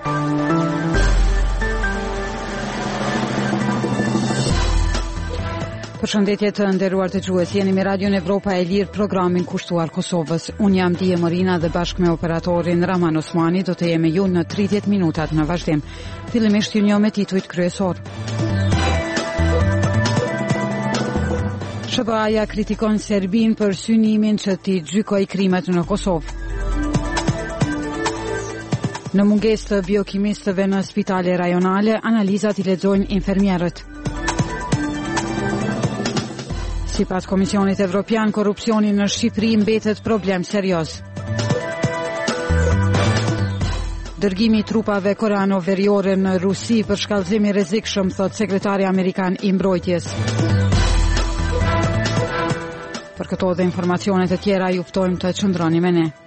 Përshëndetje të nderuar dëgjues, jeni me Radion Evropa e Lirë, programin kushtuar Kosovës. Unë jam Dije Morina dhe bashkë me operatorin Raman Osmani do të jemi ju në 30 minutat në vazhdim. Fillimisht ju njoh me titujt kryesor. SBA-ja kritikon Serbin për synimin që t'i gjykoj krimet në Kosovë. Në mungesë të biokimistëve në spitale rajonale, analizat i lexojnë infermierët. Sipas Komisionit Evropian, korrupsioni në Shqipëri mbetet problem serioz. Dërgimi i trupave koreano-veriore në Rusi për shkallëzim i rrezikshëm, thot sekretari amerikan i mbrojtjes. Për këto dhe informacionet e tjera ju ftojmë të qëndroni me ne.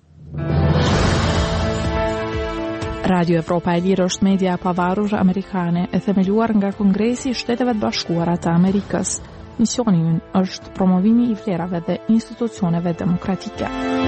Radio Evropa e Lirë është media e pavarur amerikane e themeluar nga Kongresi i Shteteve të Bashkuara të Amerikës. Misioni ynë është promovimi i vlerave dhe institucioneve demokratike.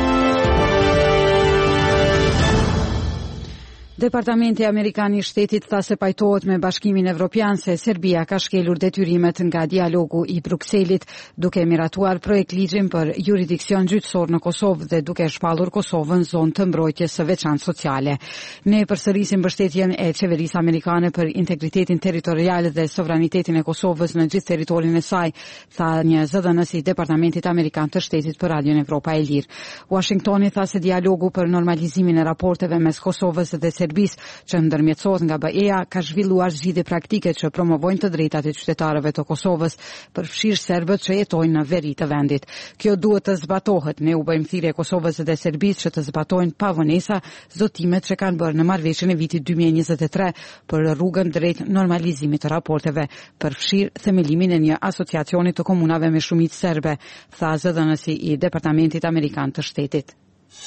Departamenti Amerikan i Shtetit tha se pajtohet me Bashkimin Evropian se Serbia ka shkelur detyrimet nga dialogu i Brukselit, duke miratuar projekt ligjin për jurisdiksion gjyqësor në Kosovë dhe duke shpallur Kosovën zonë të mbrojtjes së veçantë sociale. Ne përsërisim mbështetjen e qeverisë amerikane për integritetin territorial dhe sovranitetin e Kosovës në gjithë territorin e saj, tha një zëdhënës i Departamentit Amerikan të Shtetit për Radion Evropa e Lirë. Washingtoni tha se dialogu për normalizimin e raporteve mes Kosovës dhe Serbisë që ndërmjetësohet nga BE-ja ka zhvilluar zgjidhje praktike që promovojnë të drejtat e qytetarëve të Kosovës, përfshirë serbët që jetojnë në veri të vendit. Kjo duhet të zbatohet. Ne u bëjmë thirrje Kosovës dhe Serbisë që të zbatojnë pa vonesa zotimet që kanë bërë në marrëveshjen e vitit 2023 për rrugën drejt normalizimit të raporteve, përfshirë themelimin e një asociacioni të komunave me shumicë serbe, tha zëdhënësi i Departamentit Amerikan të Shtetit.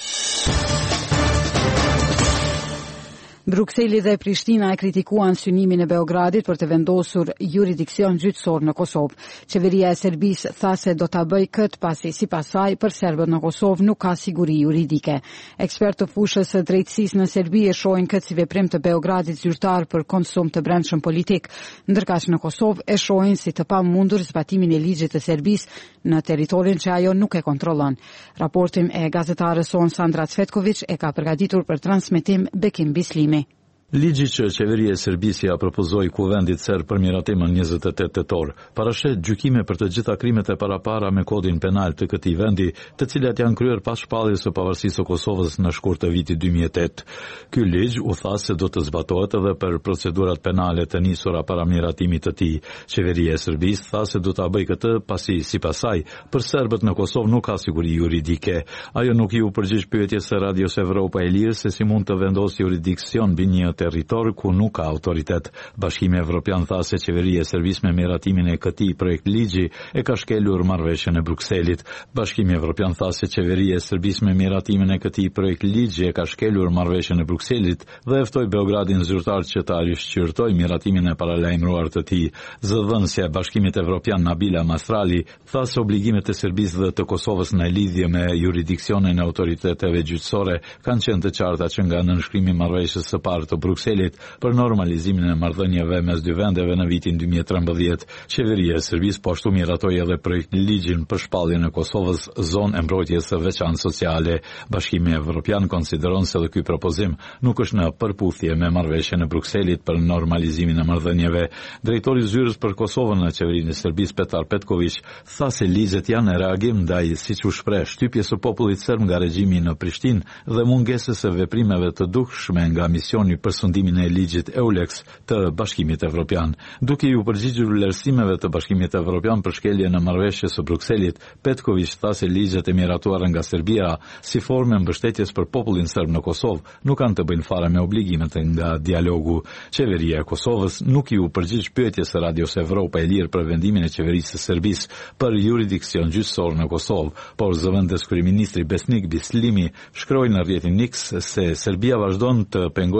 Brukseli dhe Prishtina e kritikuan synimin e Beogradit për të vendosur jurisdiksion gjyqësor në Kosovë. Qeveria e Serbisë tha se do ta bëjë këtë pasi sipas saj për serbët në Kosovë nuk ka siguri juridike. Ekspertë të fushës së drejtësisë në Serbi e shohin këtë si veprim të Beogradit zyrtar për konsum të brendshëm politik, ndërkaq në Kosovë e shohin si të pamundur zbatimin e ligjit të Serbisë në territorin që ajo nuk e kontrollon. Raportin e gazetarës son Sandra Cvetković e ka përgatitur për transmetim Bekim Bislimi. Ligji që qeveria e Serbisë ja propozoi kuvendit serb për miratimën 28 tetor parashet gjykime për të gjitha krimet e parapara me kodin penal të këtij vendi, të cilat janë kryer pas shpalljes së pavarësisë së Kosovës në shkurt të vitit 2008. Ky ligj u tha se do të zbatohet edhe për procedurat penale të nisura para miratimit të tij. Qeveria e Serbisë tha se do ta bëjë këtë pasi sipas saj për serbët në Kosovë nuk ka siguri juridike. Ajo nuk i u përgjigj pyetjes së Radios Evropa e Lirë se si mund të vendosë jurisdiksion mbi një territor ku nuk ka autoritet. Bashkimi Evropian tha se qeveria e Serbisë me miratimin e këtij projekt ligji e ka shkelur marrëveshjen e Brukselit. Bashkimi Evropian tha se qeveria e Serbisë me miratimin e këtij projekt ligji e ka shkelur marrëveshjen e Brukselit dhe e ftoi Beogradin zyrtar që ta rishqyrtojë miratimin e paralajmëruar të tij. Zëdhënësja e Bashkimit Evropian Nabila Mastrali tha se obligimet e Serbisë dhe të Kosovës në lidhje me jurisdiksionin e autoriteteve gjyqësore kanë qenë të qarta që nga nënshkrimi i marrëveshjes së parë të Brukselit për normalizimin e marrëdhënieve mes dy vendeve në vitin 2013. Qeveria e Serbisë po ashtu miratoi edhe projekt ligjin për shpalljen e Kosovës zonë e mbrojtjes së veçantë sociale. Bashkimi Evropian konsideron se ky propozim nuk është në përputhje me marrëveshjen e Brukselit për normalizimin e marrëdhënieve. Drejtori i zyrës për Kosovën në qeverinë e Serbisë Petar Petković tha se ligjet janë reagim ndaj, siç u shpreh, shtypjes së popullit serb nga regjimi në Prishtinë dhe mungesës së veprimeve të dukshme nga misioni për sundimin e ligjit EULEX të Bashkimit Evropian. Duke u përgjigjur vlerësimeve të Bashkimit Evropian për shkeljen e marrëveshjes së Brukselit, Petković tha se ligjet e miratuara nga Serbia si formë mbështetjes për popullin serb në Kosovë nuk kanë të bëjnë fare me obligimet nga dialogu. Qeveria e Kosovës nuk i u përgjigj pyetjes së Radios Evropa e Lirë për vendimin e qeverisë së Serbisë për jurisdiksion gjyqësor në Kosovë, por zëvendës kryeministri Besnik Bislimi shkroi në rrjetin X se Serbia vazhdon të pengojë procesin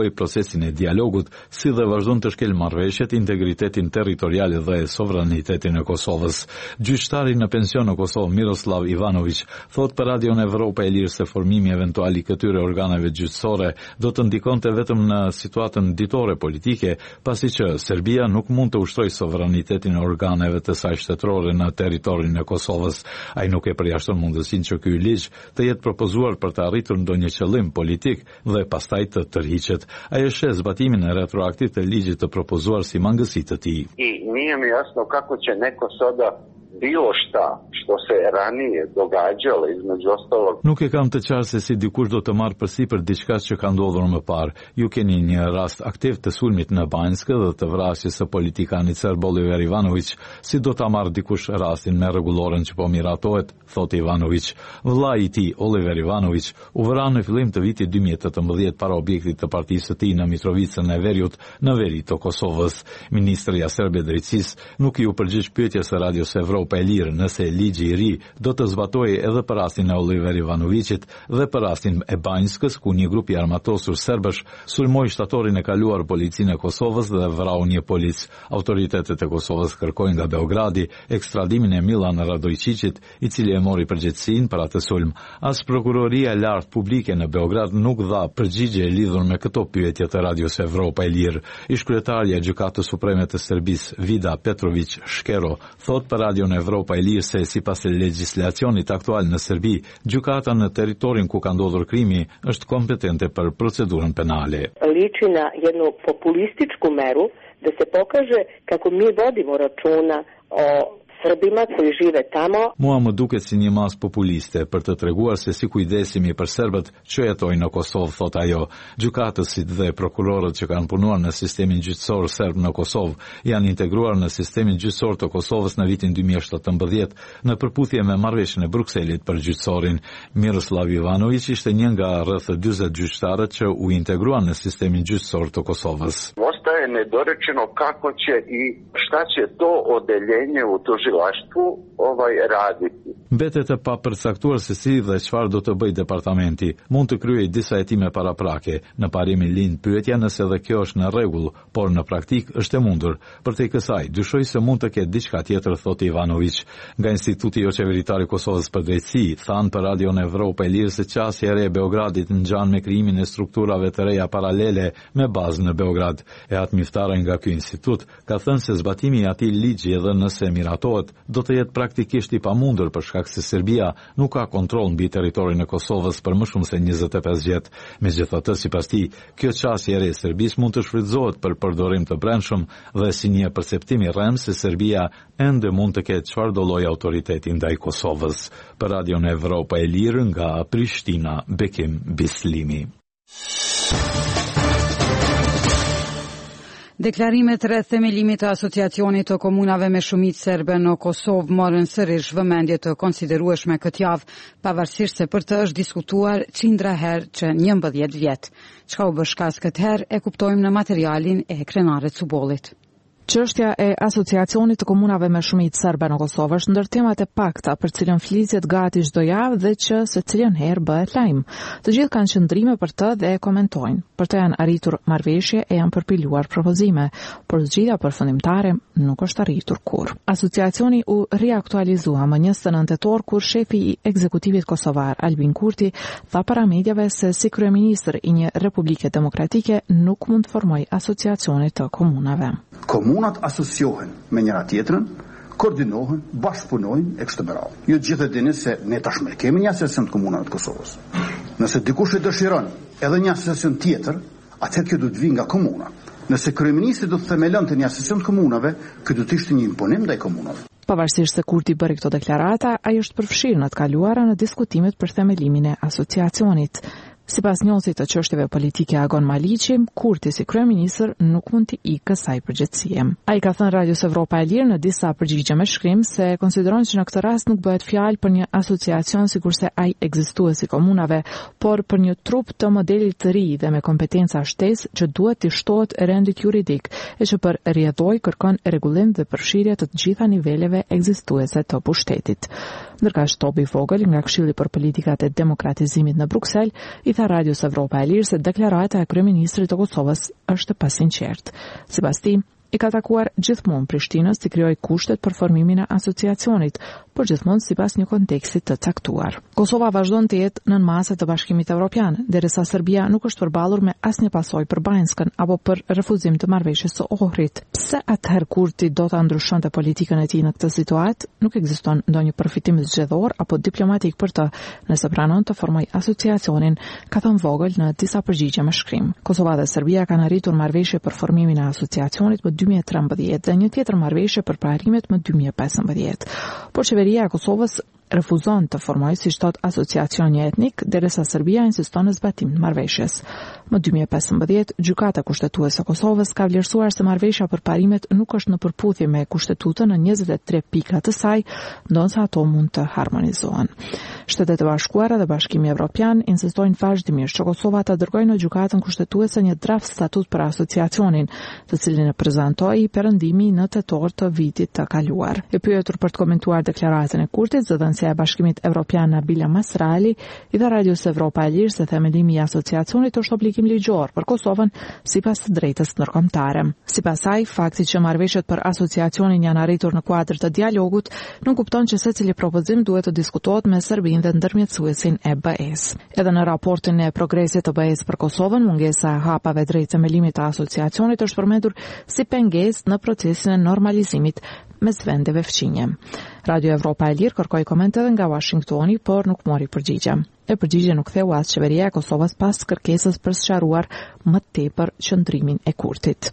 procesin e dialogut, si dhe vazhdon të shkel marrëveshjet, integritetin territorial dhe sovranitetin e Kosovës. Gjyqtari në pension në Kosovë Miroslav Ivanović thot për Radion Evropa e Lirë se formimi eventual i këtyre organeve gjyqësore do të ndikonte vetëm në situatën ditore politike, pasi që Serbia nuk mund të ushtrojë sovranitetin e organeve të saj shtetërore në territorin e Kosovës. Ai nuk e përjashton mundësinë që ky ligj të jetë propozuar për të arritur ndonjë qëllim politik dhe pastaj të tërhiqet. Ai e sheh zbatimin retroaktiv të ligjit të propozuar si mangësi të tij. I nije mi jasno kako će neko sada bilo šta što se ranije događalo između ostalog. Nuk e kam të qartë se si dikush do të marrë përsipër diçka që ka ndodhur më parë. Ju keni një rast aktiv të sulmit në Banjskë dhe të vrasjes së politikanit serb Oliver Ivanović, si do ta marrë dikush rastin me rregulloren që po miratohet, thot Ivanović. Vllai i tij, Oliver Ivanović, u vra në fillim të vitit 2018 para objektit të partisë së tij në Mitrovicën e Veriut, në veri të Kosovës. Ministrja serbe e drejtësisë nuk i u përgjigj pyetjes së Radios Evropa e Lirë nëse ligji i ri do të zbatojë edhe për rastin e Oliver Ivanovićit dhe për rastin e Banjskës, ku një grup i armatosur serbësh sulmoi shtatorin e kaluar policinë e Kosovës dhe vrau një polic. Autoritetet e Kosovës kërkojnë nga Beogradi ekstradimin e Milan Radojčićit, i cili e mori përgjegjësinë për atë sulm. As prokuroria e lartë publike në Beograd nuk dha përgjigje lidhur me këto pyetje të Radios Evropa e Lirë. Ish-kryetarja e Gjykatës Supreme të Serbisë, Vida Petrović Shkero, thot për Radion Evropa e Lirë se sipas legjislacionit aktual në Serbi, gjykata në teritorin ku ka ndodhur krimi është kompetente për procedurën penale. Liči na jednu populističku meru da se pokaže kako mi vodimo računa o Srbima koji žive tamo. Mua më duket si një mas populiste për të treguar se si kujdesimi për serbët që jetojnë në Kosovë, thot ajo. Gjykatësit dhe prokurorët që kanë punuar në sistemin gjyqësor serb në Kosovë janë integruar në sistemin gjyqësor të Kosovës në vitin 2017 në përputhje me marrëveshjen e Brukselit për gjyqësorin. Miroslav Ivanović ishte një nga rreth 40 gjyqtarët që u integruan në sistemin gjyqësor të Kosovës. Ostaje nedorečeno kako će i šta će to odeljenje u tužilaštvu raditi. Mbetet e papërcaktuar se si dhe çfarë do të bëjë departamenti. Mund të kryejë disa hetime paraprake. Në parimin lind pyetja nëse edhe kjo është në rregull, por në praktik është e mundur. Për te kësaj, dyshoj se mund të ketë diçka tjetër, thot Ivanović. Nga Instituti jo Qeveritar i Kosovës për drejtësi, thanë për Radion Evropa e Lirë se qasja e re e Beogradit ngjan me krijimin e strukturave të reja paralele me bazë në Beograd. E atmiftare nga ky institut ka thënë se zbatimi i atij ligji edhe nëse miratohet, do të jetë praktikisht i pamundur për shkak se Serbia nuk ka kontroll mbi territorin e Kosovës për më shumë se 25 vjet. Megjithatë, sipas tij, kjo çështje e re e Serbisë mund të shfrytëzohet për përdorim të brendshëm dhe si një perceptim i rrem se Serbia ende mund të ketë çfarëdo lloj autoriteti ndaj Kosovës. Për Radion Evropa e Lirë nga Prishtina, Bekim Bislimi. Deklarimet rreth themelimit të asociacionit të komunave me shumicë serbe në Kosovë morën sërish vëmendje të konsiderueshme këtë javë, pavarësisht se për të është diskutuar qindra herë që 11 vjet. Çka u bë shkas këtë herë e kuptojmë në materialin e krenarit Cubollit. Çështja e asociacionit të komunave me shumicë serbe në Kosovë është ndër temat e pakta për cilën fliset gati çdo javë dhe që secilën herë bëhet lajm. Të gjithë kanë qëndrime për të dhe e komentojnë. Për të janë arritur marrëveshje e janë përpiluar propozime, por zgjidhja përfundimtare nuk është arritur kurrë. Asociacioni u riaktualizua më 29 tetor kur shefi i ekzekutivit kosovar Albin Kurti tha para mediave se si kryeministër i një republike demokratike nuk mund të formojë asociacione të komunave. Komunat asosiohen me njëra tjetrën, koordinohen, bashkëpunojnë e kështu me radhë. Ju gjithë e dini se ne tashmë kemi një asociacion të komunave të Kosovës. Nëse dikush e dëshiron edhe një asociacion tjetër, atëherë kjo duhet vi nga komuna. Nëse kryeministri do të themelonte një asociacion të komunave, ky do të ishte një imponim ndaj komunave. Pavarësisht se Kurti bëri këto deklarata, ai është përfshirë në të kaluara në diskutimet për themelimin e asociacionit. Sipas njësit të çështjeve politike Agon Maliqi, Kurti si kryeministër nuk mund të ikë kësaj përgjegjësie. Ai ka thënë Radios Evropa e Lirë në disa përgjigje me shkrim se konsideron që në këtë rast nuk bëhet fjalë për një asociacion sikurse ai ekzistuesi komunave, por për një trup të modelit të ri dhe me kompetenca shtesë që duhet të shtohet rendit juridik e që për rrjedhoj kërkon rregullim dhe përfshirje të gjitha niveleve ekzistuese të pushtetit. Ndërka Shtobi Vogël nga Këshilli për Politikat e Demokratizimit në Bruksel i tha Radios Evropa e Lirë se deklarata e kryeministrit të Kosovës është pa sinqert. Sipas tij, i ka takuar gjithmonë Prishtinës të krijojë kushtet për formimin e asociacionit, por gjithmonë sipas një konteksti të caktuar. Kosova vazhdon të jetë nën masë të Bashkimit Evropian, derisa Serbia nuk është përballur me asnjë pasojë për Banjskën apo për refuzim të marrëveshjes së Ohrit. Pse atëherë Kurti do ta ndryshonte politikën e tij në këtë situatë? Nuk ekziston ndonjë përfitim zgjedhor apo diplomatik për të, nëse pranon të formojë asociacionin, ka thënë Vogel në disa përgjigje me shkrim. Kosova dhe Serbia kanë arritur marrëveshje për formimin e asociacionit më 2013 dhe një tjetër marrëveshje për prarimet më 2015. Por qeveria e Kosovës refuzon të formojë si thot asociacioni etnik, derisa Serbia insiston në zbatim të marrëveshjes. Më 2015, gjykata kushtetuese e Kosovës ka vlerësuar se marrëveshja për parimet nuk është në përputhje me kushtetutën në 23 pika të saj, ndonse ato mund të harmonizohen. Shtetet e Bashkuara dhe Bashkimi Evropian insistojnë vazhdimisht që Kosova ta dërgojë në gjykatën kushtetuese një draft statut për asociacionin, të cilin e prezantoi Perëndimi në tetor të vitit të kaluar. E pyetur për të komentuar deklaratën e Kurtit, zëdhënësia e Bashkimit Evropian Nabila Masrali i dha Radios Evropa e Lirë se themelimi i asociacionit është obligim ligjor për Kosovën sipas të drejtës ndërkombëtare. Sipas saj, fakti që marrëveshjet për asociacionin janë arritur në kuadër të dialogut nuk kupton që secili propozim duhet të diskutohet me Serbinë dhe ndërmjetësuesin e BE-s. Edhe në raportin e progresit të BE-s për Kosovën, mungesa e hapave drejt themelimit të asociacionit është përmendur si pengesë në procesin e normalizimit mes vendeve fqinje. Radio Evropa e Lirë kërkoi komente edhe nga Washingtoni, por nuk mori përgjigje. E përgjigje nuk theu as qeveria e Kosovës pas kërkesës për sqaruar më tepër qëndrimin e Kurtit.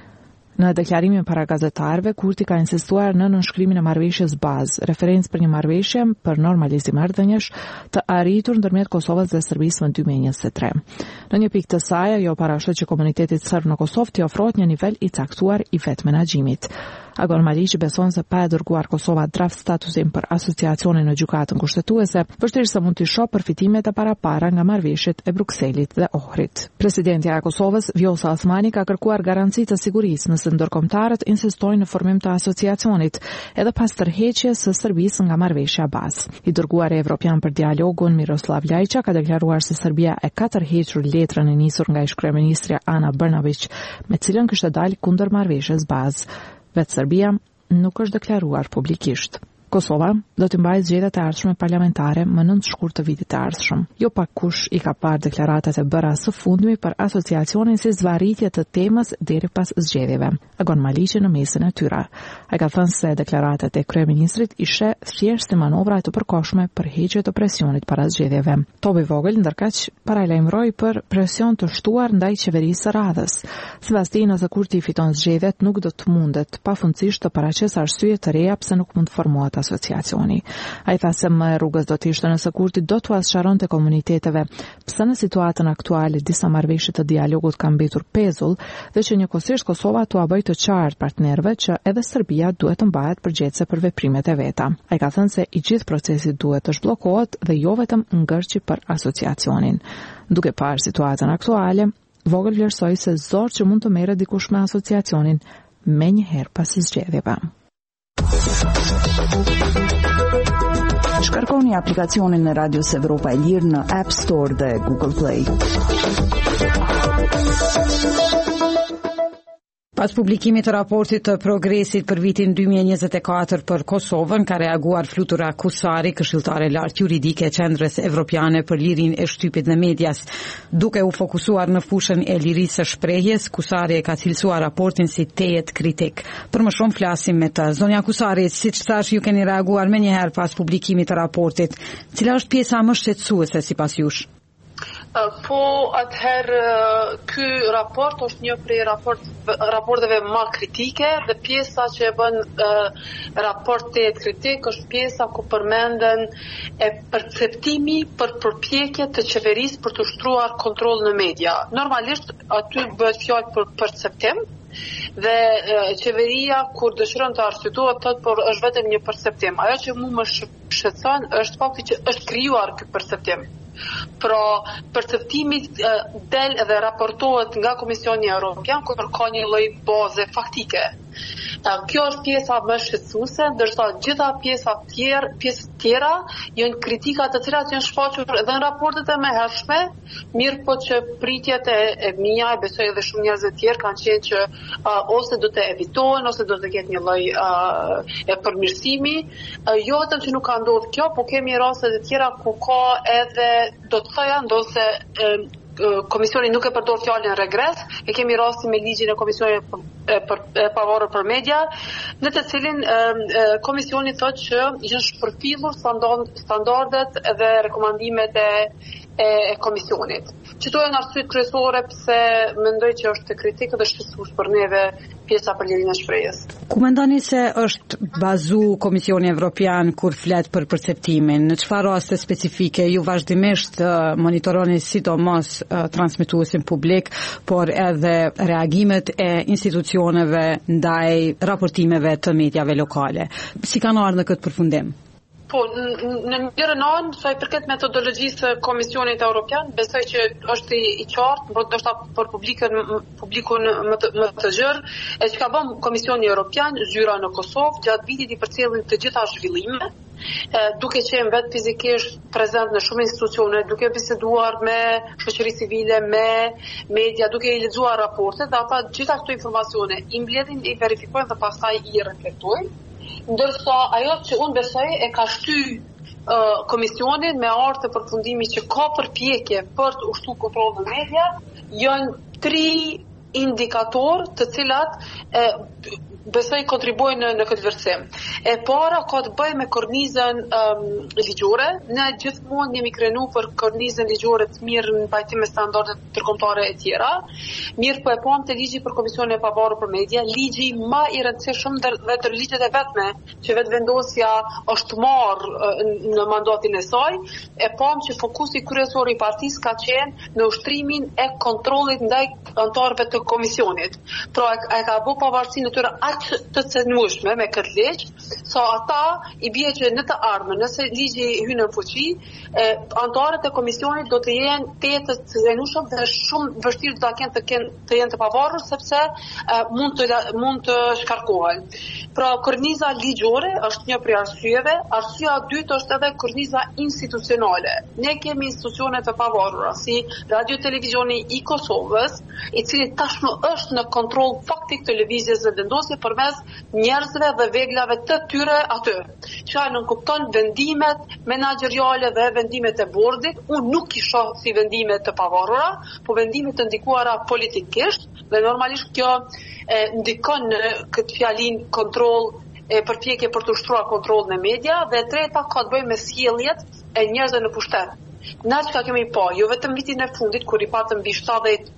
Në deklarimin para gazetarëve, Kurti ka insistuar në nënshkrimin e marrëveshjes bazë, referencë për një marrëveshje për normalizim marrëdhëniesh të arritur ndërmjet Kosovës dhe Serbisë më 2023. Në një pikë të saj, ajo parashët që komunitetit serb në Kosovë t'i ofrohet një nivel i caktuar i vetë menaxhimit. Agon Maliqi beson se pa e dërguar Kosova draft statusin për asociacionin në gjykatën kushtetuese, vështirëse mund të shohë përfitimet e parapara nga marrëveshjet e Brukselit dhe Ohrit. Presidentja e Kosovës, Vjosa Osmani, ka kërkuar garanci të sigurisë nëse ndërkombëtarët insistojnë në formim të asociacionit, edhe pas tërheqjes së Serbisë nga marrëveshja bazë. I dërguari evropian për dialogun Miroslav Lajča ka deklaruar se Serbia e ka tërhequr letrën e nisur nga ish-kryeministrja Ana Brnabić, me cilën kishte dalë kundër marrëveshjes bazë. Vetë Serbia nuk është deklaruar publikisht. Kosova do të mbajë zgjedhjet e ardhshme parlamentare më 9 shkurt të vitit të ardhshëm. Jo pa kush i ka parë deklaratat e bëra së fundmi për asociacionin si zvarritje të temës deri pas zgjedhjeve. Agon Maliqi në mesin e tyre. Ai ka thënë se deklaratat e kryeministrit ishe thjesht manovra të përkohshme për heqje të presionit para zgjedhjeve. Tobi Vogel ndërkaq paralajmëroi për presion të shtuar ndaj qeverisë së radhës. Sipas tij, nëse Kurti fiton zgjedhjet, nuk do të mundet pafundësisht të paraqesë arsye të reja pse nuk mund të formohet asociacioni. Ai tha se më rrugës do të ishte nëse Kurti do t'u sqaronte komuniteteve pse në situatën aktuale disa marrëveshje të dialogut kanë mbetur pezull dhe që njëkohësisht Kosova t'u bëjë të qartë partnerëve që edhe Serbia duhet të mbahet përgjegjëse për veprimet e veta. Ai ka thënë se i gjithë procesi duhet të zhbllokohet dhe jo vetëm ngërçi për asociacionin. Duke parë situatën aktuale, Vogel vlerësoi se zor që mund të merret dikush me asociacionin menjëherë pas zgjedhjeve. Shkarkoni aplikacionin e Radios Evropa e Lirë në App Store dhe Google Play. Pas publikimit të raportit të progresit për vitin 2024 për Kosovën, ka reaguar Flutura Kusari, këshilltare lartë juridike e Qendrës Evropiane për Lirinë e Shtypit dhe Medias. Duke u fokusuar në fushën e lirisë së shprehjes, Kusari e ka cilësuar raportin si tejet kritik. Për më shumë flasim me të. Zonja Kusari, siç thash, ju keni reaguar menjëherë pas publikimit të raportit. Cila është pjesa më shqetësuese sipas jush? Po atëherë ky raport është një prej raporteve më kritike dhe pjesa që e bën raportet kritik është pjesa ku përmenden e perceptimi për përpjekje të qeverisë për të ushtruar kontroll në media. Normalisht aty bëhet fjalë për perceptim dhe qeveria kur dëshiron të arsyetuohet thotë por është vetëm një perceptim. Ajo që mua më shqetëson është fakti që është krijuar ky perceptim. Pra, perceptimi del edhe raportohet nga Komisioni Evropian kur ka një lloj baze faktike. Kjo është pjesa më shqetësuese, ndërsa gjitha pjesë tjera janë kritika të cilat janë shfaqur edhe në raportet e mëhershme, mirë po që pritjet e mia, e besoj edhe shumë njerëz të tjerë kanë qenë që ose do të evitohen ose do të ketë një lloj e përmirësimi. Jo vetëm që nuk ka ndodhur kjo, po kemi raste të tjera ku ka edhe do të thoja ndonse Komisioni nuk e përdor fjalën regres, e kemi rastin me ligjin e Komisionit e pavarur për media, në të cilin Komisioni thotë që janë shpërfillur standardet dhe rekomandimet e Komisionit. Qëto janë arsyet kryesore pse mendoj që është kritikë dhe shqetësues për neve pjesa për lirinë e shprehjes. Ku mendoni se është bazu Komisioni Evropian kur flet për perceptimin? Në çfarë raste specifike ju vazhdimisht monitoroni sidomos transmetuesin publik, por edhe reagimet e institucioneve ndaj raportimeve të mediave lokale? Si kanë ardhur në këtë përfundim? Po, në njërën anë, sa i përket metodologjisë Komisionit Evropian, besoj që është i qartë, ndoshta për publikun më të gjerë, e që ka bën Komisioni Evropian, zyra në Kosovë, gjatë vitit i përcjellin të gjitha zhvillime, duke qenë vetë fizikisht prezent në shumë institucione, duke biseduar me shoqëri civile, me media, duke i lexuar raportet, dhe ata gjitha këto informacione i mbledhin, i verifikojnë dhe pastaj i reflektojnë. Ndërsa ajo që unë besoj e ka shty Komisionin me artë të përfundimit që ka përpjekje për të ushtu kontroll në media, janë 3 indikator të cilat besoj kontribuojnë në këtë vlerësim. E para ka të bëjë me kornizën ligjore. Ne gjithmonë jemi krenuar për kornizën ligjore të mirë në pajtim me standardet tërkombëtare e tjera. Mirë po e pam te ligji për Komisionin e pavarur për media, ligji më i rëndësishëm dhe të ligjet e vetme që vetëvendosja është marrë në mandatin e saj, e pam që fokusi kryesor i partisë ka qenë në ushtrimin e kontrollit ndaj anëtarëve të Komisionit. Pra e ka bë pavarësinë e tyre të cënueshme me këtë ligj, sa ata i bie që në të ardhmen, nëse ligji hyn në fuqi, anëtarët e Komisionit do të jenë të cënueshëm dhe shumë vështirë të jenë të pavarur sepse mund të shkarkohen. Pra korniza ligjore është një prej arsyeve, arsyeja e dytë është edhe korniza institucionale. Ne kemi institucione të pavarura si Radio Televizioni i Kosovës, i cili tashmë është në kontroll faktik të lëvizjes së vendosjes përmes njerëzve dhe veglave të tyre aty. Çfarë nuk kupton vendimet menaxheriale dhe vendimet e bordit, unë nuk i shoh si vendime të pavarura, po vendime të ndikuara politikisht, dhe normalisht kjo ndikon në këtë fjalin kontroll e përpjekje për të ushtruar kontrollin e media, dhe e treta ka të bëjë me sjelljet e njerëzve në pushtet. Na çka kemi pa, jo vetëm vitin e fundit kur i patëm mbi 70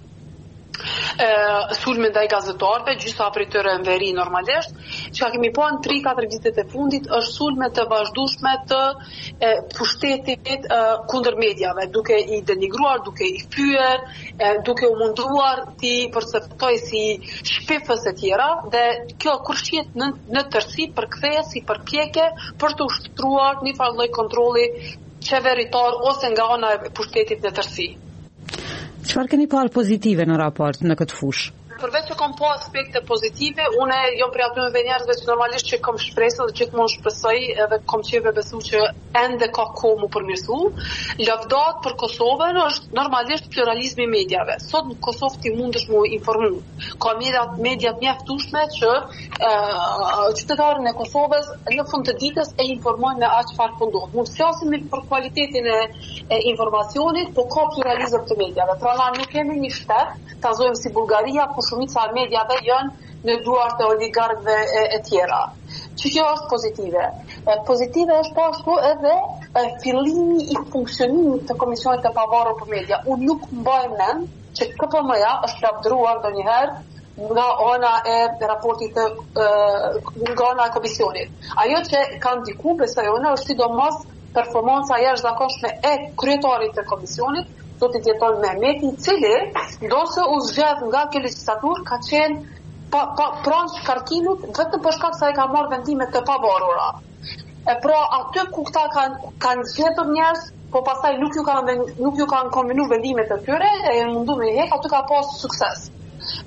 sulme ndaj gazetarëve, gjysa prej tyre në veri normalisht, që kemi pa në 3-4 vitet e fundit është sulme të vazhdueshme të pushtetit kundër mediave, duke i denigruar, duke i fyer, duke u munduar ti perceptoj si shpifës e tjera, dhe kjo kur shihet në tërësi përkthehet si përpjekje për të ushtruar një farë lloj kontrolli qeveritar ose nga ana e pushtetit në tërësi. Çfarë keni parë pozitive në raport në këtë fushë? Përveç që kam pa aspekte pozitive, une jam prej atyre njerëzve që normalisht që kam shpresë dhe gjithmonë shpresoj edhe kam qeve besu që ende ka kohë mu përmirësu. Lavdat për Kosovën është normalisht pluralizmi i mediave. Sot në Kosovë ti mundesh mu informu. Ka media mjaftueshme që qytetarën e Kosovës në fund të ditës e informojnë me aq çfarë po ndodh. Mund të flasim për cilësinë e informacionit, po ka pluralizëm të mediave. Pra na nuk kemi një shtet, tazojmë si Bullgaria, po shumica e mediave janë në duart e oligarkëve e tjera. Që kjo është pozitive. Pozitive është po ashtu edhe fillimi i funksionimit të Komisionit të pavarur për media. Unë nuk mbaj mend që KPM-ja është lavdëruar ndonjëherë nga ana e raportit nga ana e Komisionit. Ajo që ka ndikuar besoj unë është sidomos performanca jashtëzakonshme e kryetarit të Komisionit, zotit Jeton Mehmeti, i cili ndosë u zgjedh nga kjo legjislaturë ka qenë pranë shkarkimit vetëm për shkak se ai ka marrë vendime të pavarura. Pra aty ku këta kanë zgjedhur njerëz, po pastaj nuk ju kanë kombinuar vendimet e tyre, e mundu me hek, aty ka pas sukses.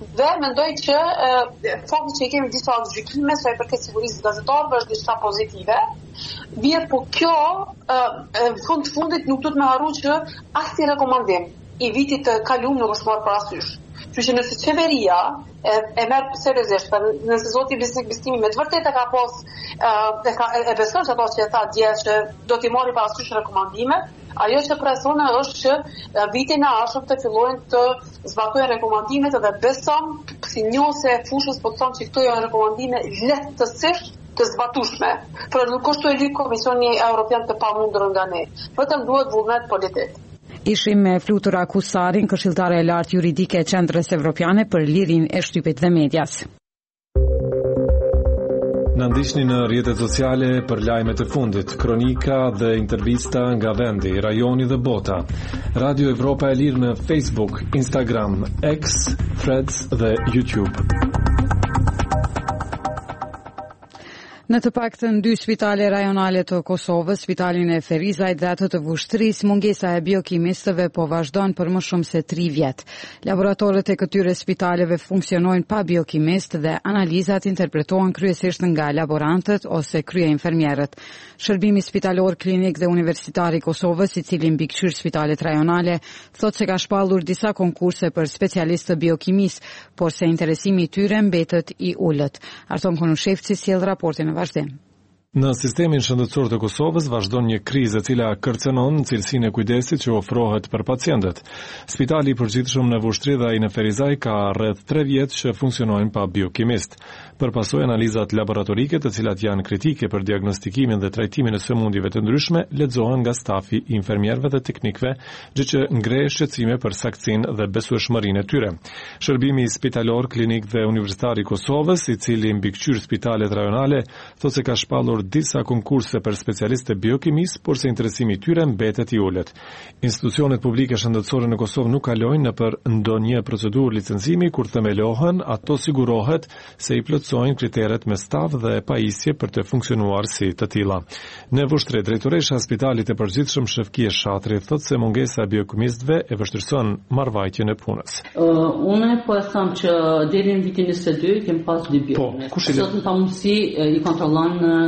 Dhe mendoj që fakti që i kemi disa gjykime sa i përket sigurisë gazetarëve është diçka pozitive. Mirë, po kjo në fund të fundit nuk duhet me harru që asnjë rekomandim i vitit të kaluar nuk është marrë parasysh. Kështu që nëse qeveria e merr seriozisht, nëse zoti Bistimi me të vërtetë ka pas e beson ato që tha dje që do t'i marrë parasysh rekomandimet, ajo që preson është që vitin e ardhshëm të fillojnë të zbatojnë rekomandimet dhe beson si njëse fushës po thonë që këto janë rekomandime lehtësisht të zbatueshme. Por nuk është e lidhur Komisioni Evropian të pamundur nga ne. Vetëm duhet vullnet politik. Ishim me Flutura Kusarin, këshilltare e lartë juridike e Qendrës Evropiane për lirinë e shtypit dhe medias. Na ndiqni në rrjetet sociale për lajmet e fundit, kronika dhe intervista nga vendi, rajoni dhe bota. Radio Evropa e Lirë në Facebook, Instagram, X, Threads dhe YouTube. Në të paktën 2 spitale rajonale të Kosovës, spitalin e Ferizajt dhe atë të Vushtrisë, mungesa e biokimistëve po vazhdon për më shumë se 3 vjet. Laboratorët e këtyre spitaleve funksionojnë pa biokimist dhe analizat interpretohen kryesisht nga laborantët ose kryeinfermierët. Shërbimi spitalor klinik dhe universitar i Kosovës, i cili mbikëqyr spitalet rajonale, thotë se ka shpallur disa konkurse për specialistë të biokimisë, por se interesimi i tyre mbetet i ulët. Arton Konushevci sjell raportin në vazhdim. Në sistemin shëndetësor të Kosovës vazhdon një krizë e cila kërcenon cilësinë e kujdesit që ofrohet për pacientët. Spitali i përgjithshëm në Vushtri dhe ai në Ferizaj ka rreth 3 vjet që funksionojnë pa biokimist. Përpasoj analizat laboratorike të cilat janë kritike për diagnostikimin dhe trajtimin e sëmundjeve të ndryshme lexohen nga stafi i infermierëve dhe teknikëve, gjë që ngre shqetësime për saktësinë dhe besueshmërinë e tyre. Shërbimi spitalor klinik dhe universitar i Kosovës, i cili mbikëqyr spitalet rajonale, thotë se ka shpallur disa konkurse për specialistë biokimis, por se interesimi i tyre mbetet i ulët. Institucionet publike shëndetësore në Kosovë nuk kalojnë nëpër ndonjë procedurë licencimi kur themelohen, ato sigurohet se i plotësojnë kriteret me staf dhe pajisje për të funksionuar si të tilla. Në Vushtri, drejtoresha e Spitalit të Përgjithshëm Shefkie Shatri thotë se mungesa e biokimistëve e vështirëson marrëvajtjen e punës. Unë po e them që deri në vitin 22 kem pas 2 biokimist. Sot në pamundësi i kontrollon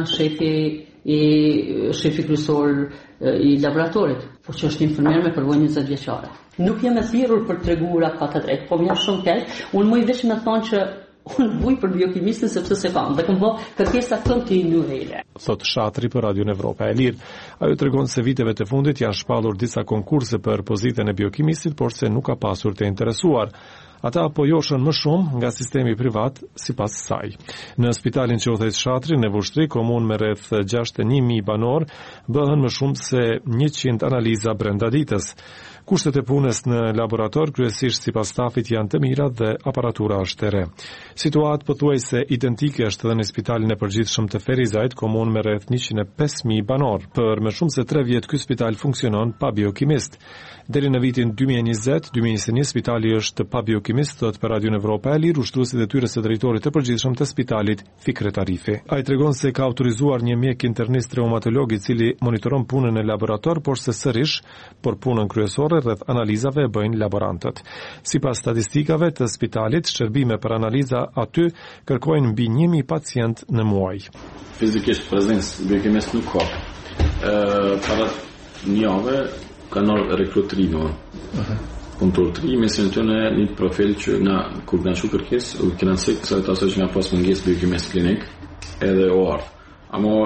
shefi kryesor i laboratorit, po që është infermier me përvojë 20 vjeçare. Nuk jam e thirrur për treguar ka të drejtë, po më jam shumë keq. Unë më i vesh me thonë që unë vuj për biokimistin sepse se kam, dhe kam bë kërkesa kontinuele. Thot Shatri për Radio Evropa e Lirë. Ajo tregon se viteve të fundit janë shpallur disa konkurse për pozitën e biokimistit, por se nuk ka pasur të interesuar. Ata po joshën më shumë nga sistemi privat sipas saj. Në spitalin që u thejt Shatri në Vushtri, komunë me rreth 61.000 banor, bëhen më shumë se 100 analiza brenda ditës. Kushtet e punës në laborator kryesisht sipas stafit janë të mira dhe aparatura është e re. Situatë pothuajse identike është edhe në spitalin e përgjithshëm të Ferizajt, komunë me rreth 105.000 banor. Për më shumë se 3 vjet ky spital funksionon pa biokimist. Deri në vitin 2020-2021 spitali është pa biokimist, thot për Radio Evropa e Lirë ushtruesi detyrës së drejtorit të përgjithshëm të spitalit Fikret Arifi. Ai tregon se ka autorizuar një mjek internist reumatolog i cili monitoron punën e laborator, por se sërish, por punën kryesore rreth analizave e bëjnë laborantët. Sipas statistikave të spitalit, shërbime për analiza aty kërkojnë mbi 1.000 pacient në muaj. Fizikisht prezencë biokimist nuk ka. Para një javë kanë rekrutrime. Punëtorëtri, mesin të në një profil që kur në shu kërkes, kënë nësik se të asë që nga pas mëngjes biokimist klinik, edhe o ardhë. Amo,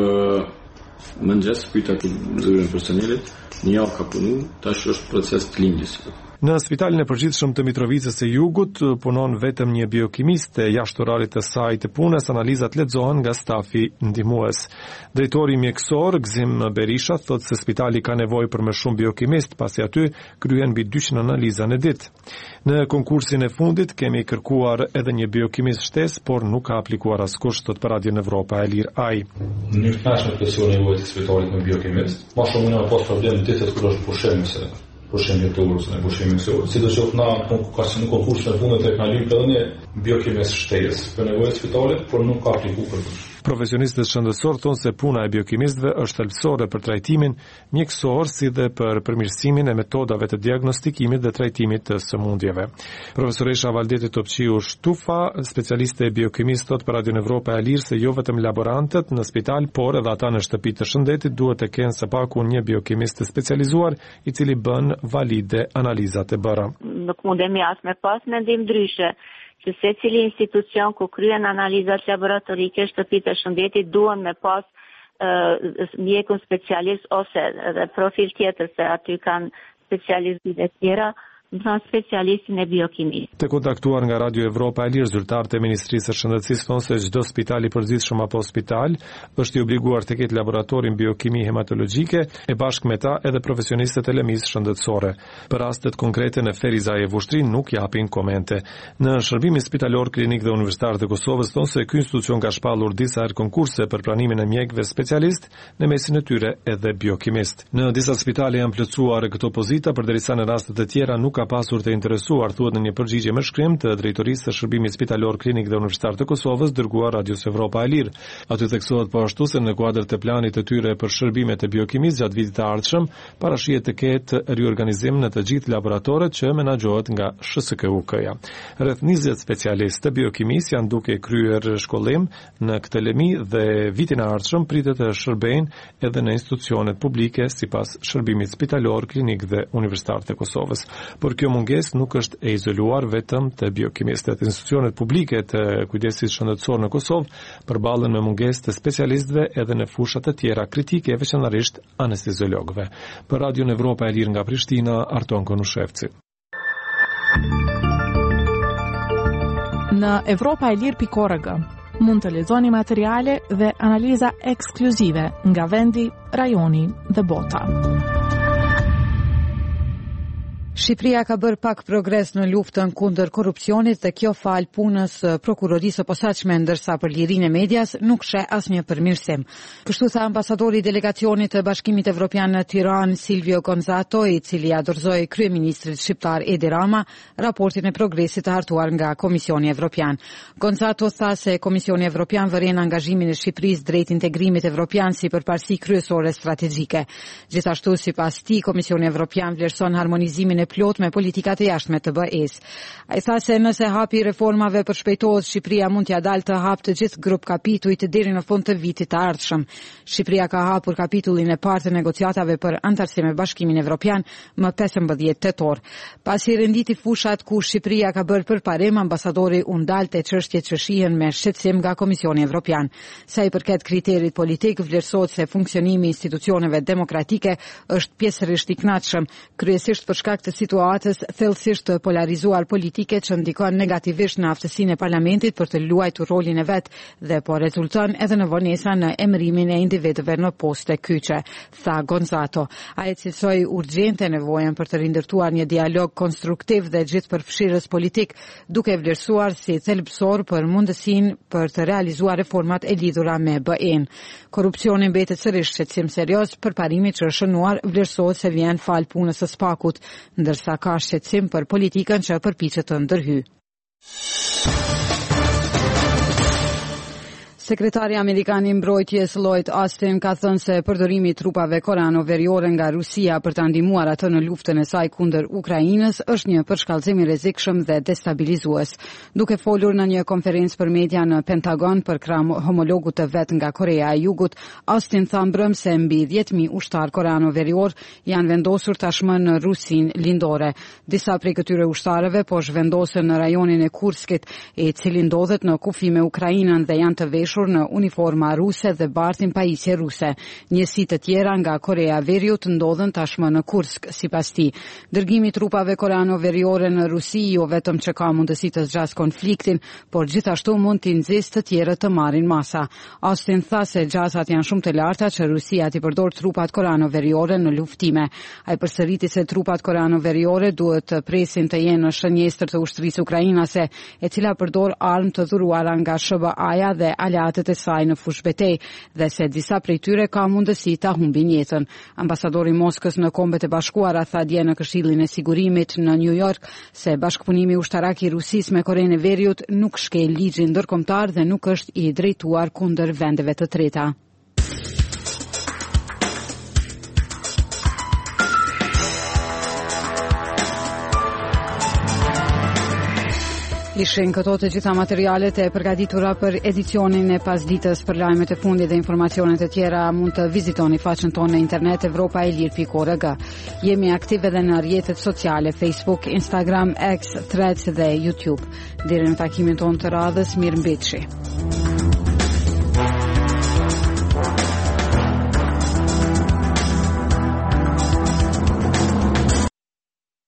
më nëgjes, pyta të zërin personelit, një javë ka punu, tash është proces të lindjes. Në spitalin e përgjithshëm të Mitrovicës së Jugut punon vetëm një biokimist, e jashtë orarit të saj të punës analizat lexohen nga stafi ndihmues. Drejtori mjekësor Gzim Berisha thotë se spitali ka nevojë për më shumë biokimist, pasi aty kryen mbi 200 analiza në ditë. Në konkursin e fundit kemi kërkuar edhe një biokimist shtesë, por nuk ka aplikuar askush, thot për Radio Evropa e Lirë ai. Në tashmë presion nevojë të spitalit me biokimist. Më shumë në pas problem ditët kur është pushim se pushim jetues në pushim mësues. Sidoqoftë na ka në konkurs në punët e kalim edhe një biokimist shtesë për nevojë të spitalit, por nuk ka aplikuar për Profesionistët shëndetësor thonë se puna e biokimistëve është thelbësore për trajtimin mjekësor si dhe për përmirësimin e metodave të diagnostikimit dhe trajtimit të sëmundjeve. Profesoresha Valdete Topçiu Shtufa, specialiste e biokimist, thot për Radio Evropa e Lirë se jo vetëm laborantët në spital, por edhe ata në shtëpi të shëndetit duhet të kenë së paku një biokimist të specializuar i cili bën valide analizat e bëra. Nuk mundemi as me pas mendim ndryshe që secili institucion ku kryen analizat laboratorike shtëpitë të shëndetit duhen me pas mjekun specialist ose edhe profil tjetër se aty kanë specialistë e tjera, në specialistin e biokimisë. Të kontaktuar nga Radio Evropa e Lirë, zyrtarët e Ministrisë së Shëndetësisë thonë se çdo spital i përgjithshëm apo spital është i obliguar të ketë laboratorin biokimi hematologjike e bashkë me ta edhe profesionistët e lëmisë shëndetësore. Për rastet konkrete në Feriza e Vushtrin nuk japin komente. Në shërbimin spitalor klinik dhe universitar të Kosovës thonë se ky institucion ka shpallur disa herë konkurse për pranimin e mjekëve specialist, në mesin e tyre edhe biokimist. Në disa spitale janë plotësuar këto pozita, përderisa në raste të tjera nuk ka pasur të interesuar, thuhet në një përgjigje me shkrim të drejtorisë së shërbimit spitalor klinik dhe universitar të Kosovës dërguar Radios Evropa e Lirë. Aty theksohet po ashtu se në kuadër të planit të tyre për shërbimet e biokimisë gjatë vitit të ardhshëm, parashihet të ketë riorganizim në të gjithë laboratorët që menaxhohet nga SHSKU-ja. Rreth 20 specialistë të biokimisë janë duke kryer shkollim në këtë lëmi dhe vitin e ardhshëm pritet të shërbejnë edhe në institucionet publike sipas shërbimit spitalor klinik dhe universitar të Kosovës. Por kjo mungesë nuk është e izoluar vetëm të biokimistëve. Institucionet publike të kujdesit shëndetësor në Kosovë përballen me mungesë të specialistëve edhe në fusha të tjera kritike, veçanërisht anesteziologëve. Për Radio Evropa e Lirë nga Prishtina, Arton Konushevci. Në evropaelir.org mund të lexoni materiale dhe analiza ekskluzive nga vendi, rajoni dhe bota. Shqipëria ka bërë pak progres në luftën kundër korrupsionit dhe kjo fal punës prokurorisë së posaçme, ndërsa për lirinë e medias nuk sheh asnjë përmirësim. Kështu tha ambasadori i delegacionit të Bashkimit Evropian në Tiranë, Silvio Gonzato, i cili ia dorëzoi kryeministrit shqiptar Edi Rama raportin e progresit të hartuar nga Komisioni Evropian. Gonzato tha se Komisioni Evropian vëren angazhimin e Shqipërisë drejt integrimit evropian si përparësi kryesore strategjike. Gjithashtu, sipas tij, Komisioni Evropian vlerëson harmonizimin e plot me politikat e jashtme të BE-s. Ai tha se nëse hapi i reformave përshpejtohet, Shqipëria mund t'ia dalë të hapë të gjithë grup kapitujt deri në fund të vitit të ardhshëm. Shqipëria ka hapur kapitullin e parë të negociatave për antarësi me Bashkimin Evropian më 15 tetor. Pasi renditi fushat ku Shqipëria ka bërë përparim, ambasadori u ndalte çështjet që shihen me shqetësim nga Komisioni Evropian. Sa i përket kriterit politik, vlerësohet se funksionimi i institucioneve demokratike është pjesërisht i kënaqshëm, kryesisht për shkak të situatës thellësisht të polarizuar politike që ndikon negativisht në aftësinë e parlamentit për të luajtur rolin e vet dhe po rezulton edhe në vonesa në emërimin e individëve në poste kyçe, tha Gonzato. Ai cilësoi urgjente nevojën për të rindërtuar një dialog konstruktiv dhe gjithëpërfshirës politik, duke vlerësuar si thelbësor për mundësinë për të realizuar reformat e lidhura me BE-n. Korrupsioni mbetet sërish shqetësim serioz, përparimi që është shënuar vlerësohet se vjen fal punës së SPAK-ut, ndërsa ka shqetësim për politikën që përpiqet të ndërhyjë. Sekretari Amerikan i Mbrojtjes Lloyd Austin ka thënë se përdorimi i trupave korano-veriore nga Rusia për ta ndihmuar atë në luftën e saj kundër Ukrainës është një përshkallëzim i rrezikshëm dhe destabilizues. Duke folur në një konferencë për media në Pentagon për krah homologut të vet nga Korea e Jugut, Austin tha mbrëm se mbi 10.000 ushtar korano-verior janë vendosur tashmë në Rusinë lindore. Disa prej këtyre ushtarëve po zhvendosen në rajonin e Kurskit, i cili ndodhet në kufi me Ukrainën dhe janë të veshur në uniforma ruse dhe bartin pajisje ruse. Njësi të tjera nga Korea e Veriut ndodhen tashmë në Kursk, sipas tij. Dërgimi i trupave korano-veriore në Rusi jo vetëm që ka mundësi të zgjasë konfliktin, por gjithashtu mund t'i nxjisë të tjerët të marrin masa. Austin tha se gjasat janë shumë të larta që Rusia t'i përdor trupat korano-veriore në luftime. Ai përsëriti se trupat korano-veriore duhet të presin të jenë në shënjestër të ushtrisë ukrainase, e cila përdor armë të dhuruara nga SBA-ja dhe aleatët e saj në fushë betejë dhe se disa prej tyre ka mundësi ta humbin jetën. Ambasadori i Moskës në Kombet e Bashkuara tha dje në Këshillin e Sigurimit në New York se bashkëpunimi ushtarak i Rusisë me Korenë e Veriut nuk shkel ligjin ndërkombëtar dhe nuk është i drejtuar kundër vendeve të treta. Ishin këto të gjitha materialet e përgatitura për edicionin e pasditës. Për lajmet e fundit dhe informacionet e tjera mund të vizitoni faqen tonë në internet evropaelir.org. Jemi aktive edhe në rrjetet sociale Facebook, Instagram, X, Threads dhe YouTube. Deri në takimin tonë të radhës, mirëmbëjtje.